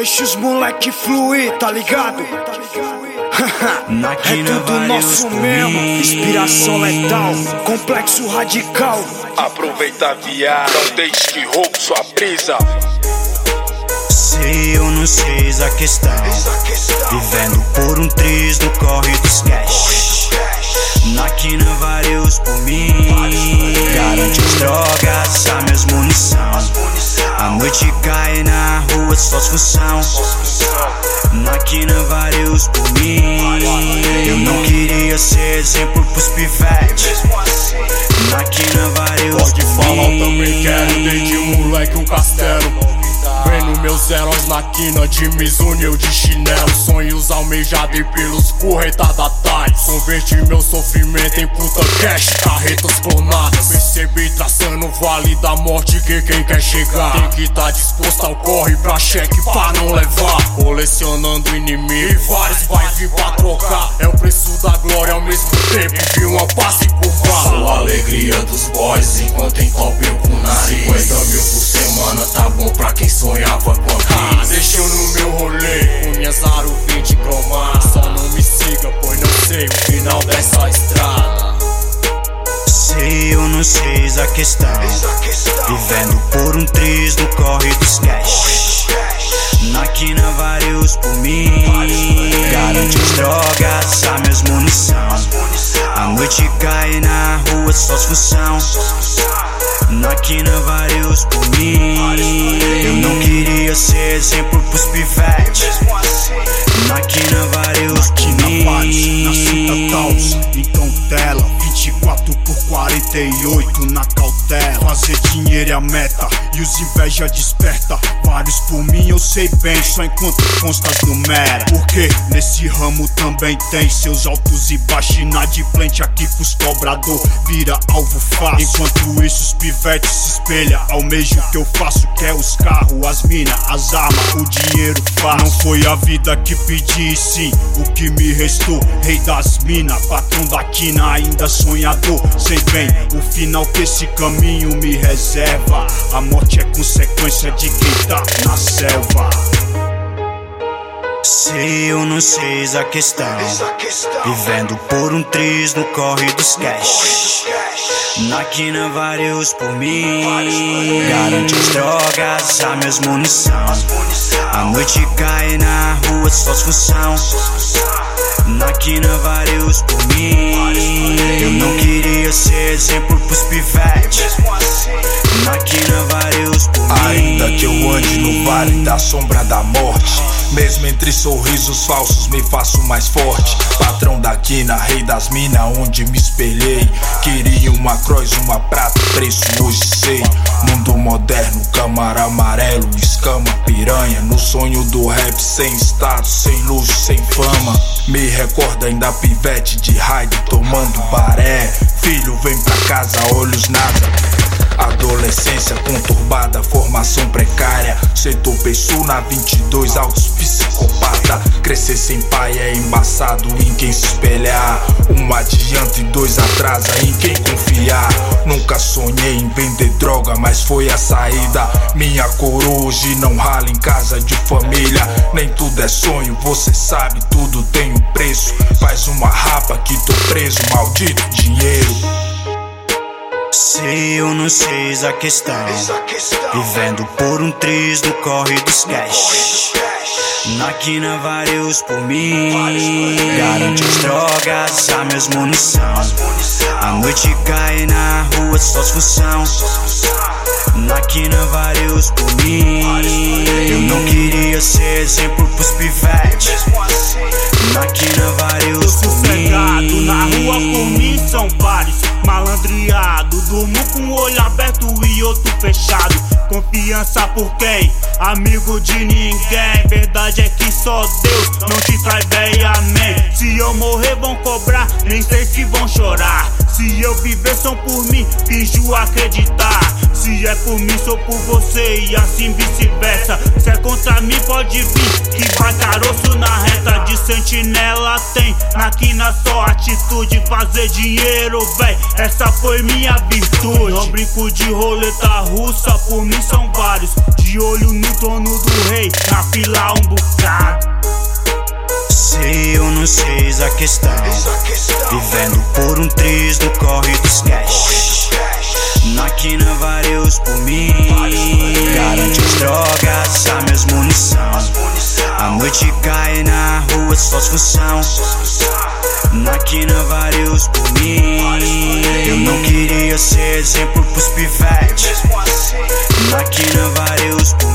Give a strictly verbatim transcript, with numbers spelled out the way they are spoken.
Deixa os moleque fluir, tá ligado? É tudo nosso mesmo. Inspiração letal, complexo radical. Aproveita, viado, não deixe que roube sua brisa. Sei ou não sei a questão, vivendo por um triz no corre dos cash. Na quina vários por mim, garante as drogas, a minhas munição. A noite cai na rua, só as função. Na quina vários por mim, eu não queria ser exemplo pros pivetes. Na quina vários pode por falar, mim. eu também quero, desde moleque um castelo. Vendo meus heróis na quina de Mizuno, eu de chinelo. Sonhos almejados e pelos porretadas tais. Converti meu sofrimento em puta cash, carretas clonadas. Percebi traçando o vale da morte que quem quer chegar tem que tá disposto ao corre pra cheque pra não levar. Colecionando inimigo e vários vai vir pra trocar. É o preço da glória ao mesmo tempo de uma passe por bar. Sou a alegria dos boys enquanto entope eu com o nariz. Cinquenta mil por semana tá bom pra quem sonhava com a ah, deixa eu no meu rolê com minhas aro vinte cromadas. Só não me siga, pois não sei o final dessa estrada. Sei ou não sei a questão, vivendo por um triz no corre dos cash. Na quina vários por mim, garante as drogas, a minhas munição. A noite cai na rua, só as função. Na quina vários por mim, eu não queria ser exemplo pros pivetes. Na quina vários por mim, na cinta Taos, então tela vinte e quatro por quarenta e oito na cautela. Fazer dinheiro é a meta e os inveja desperta. Vários por mim eu sei bem, só enquanto constas numera. Porque nesse ramo também tem seus altos e baixos. Inadimplente aqui pros cobrador vira alvo fácil. Enquanto isso os pivetes se espelha, almeja o que eu faço, que é os carros, as minas, as armas, o dinheiro fácil. Não foi a vida que pedi, sim o que me restou. Rei das minas, patrão da quina, ainda sonhador. Sei bem o final que esse caminho me reserva. A morte é consequência de quem tá na selva. sei ou não sei a questão, vivendo por um triz no corre dos cash. Na quina vários por mim, garante as drogas, a minhas munição. A noite cai na rua, só as função. Na quina vários por mim, eu não queria ser exemplo pros pivetes. Na quina vários por mim. Ainda que eu ande no vale da sombra da morte, mesmo entre sorrisos falsos me faço mais forte. Patrão da quina, rei das minas, onde me espelhei. Queria uma cross, uma prata, preço hoje sei. Mundo moderno, câmara amarelo, escama, piranha. No sonho do rap, sem status, sem luxo, sem fama. Me recorda ainda pivete de raid, tomando baré. Filho, vem pra casa, olhos nada. Adolescência conturbada, formação precária. Setor Pessoa na vinte e dois, altos psicopata. Crescer sem pai é embaçado, em quem se espelhar. Um adianta e dois atrasa, em quem confiar. Nunca sonhei em vender droga, mas foi a saída. Minha coroa hoje não rala em casa de família. Nem tudo é sonho, você sabe, tudo tem um preço. Faz uma rapa que tô preso, maldito dinheiro. Sei ou não sei a questão, vivendo por um triz no corre dos cash. Na quina vários por mim, garante as drogas, a minhas munição. A noite cai na rua, só as função. Na quina vários por mim, eu não queria ser exemplo pros pivetes. Na quina vários por mim. Sossegado, na rua por mim são vários. Malandreado, durmo com o olho aberto e outro fechado. Confiança por quem? Amigo de ninguém. Verdade é que só Deus não te trai bem, amém. Se eu morrer vão cobrar, nem sei se vão chorar. Se eu viver são por mim, finjo acreditar. Se é por mim sou por você e assim vice-versa. Se é contra mim pode vir, que vai caroço na reta de sentinela tem. Na quina só atitude, fazer dinheiro, véi, essa foi minha virtude. Não brinco de roleta russa, por mim são vários. De olho no trono do rei, na fila um bocado. Sei ou não sei a questão, vivendo por um triz no corre dos cash. Na quina vários por mim, garante as drogas, a minhas munição. A noite cai na rua, só as função. Na quina vários por mim, eu não queria ser exemplo pros pivetes. Na quina vários por